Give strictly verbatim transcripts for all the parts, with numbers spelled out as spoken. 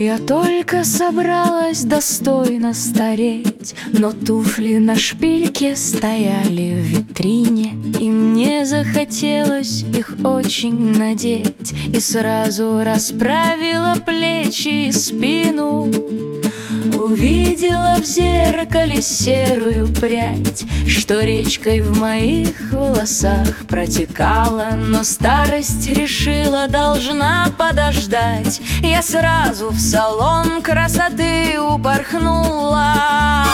Я только собралась достойно стареть, но туфли на шпильке стояли в витрине, и мне захотелось их очень надеть. И сразу расправила плечи и спину, увидела в зеркале серую прядь, что речкой в моих волосах протекала. Но старость, решила, должна подождать. Я сразу в салон красоты упорхнула.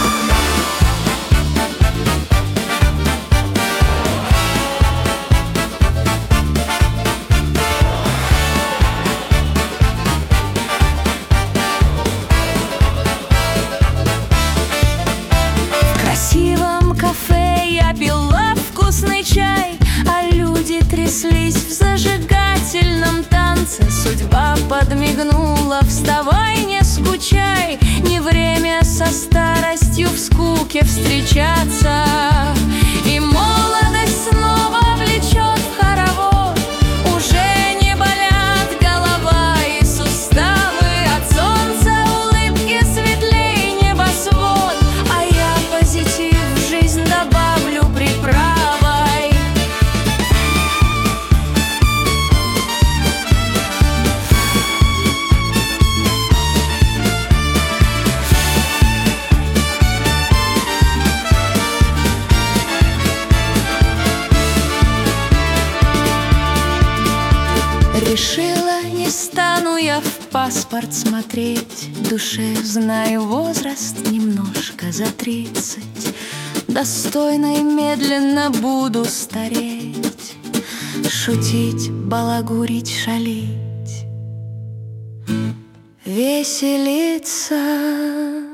В красивом кафе я пила вкусный чай, а люди тряслись в зажигательном танце. Судьба подмигнула: вставай, не скучай, не время со старостью в скуке встречаться. И молодость снова влечет в хоровод, уже не болят голова и суставы. От солнца улыбки светлей небосвод, а я позитив в жизнь добавлю приправой. Решила, не стану я в паспорт смотреть, в душе знаю возраст немножко за тридцать. Достойно и медленно буду стареть, шутить, балагурить, шалить, веселиться.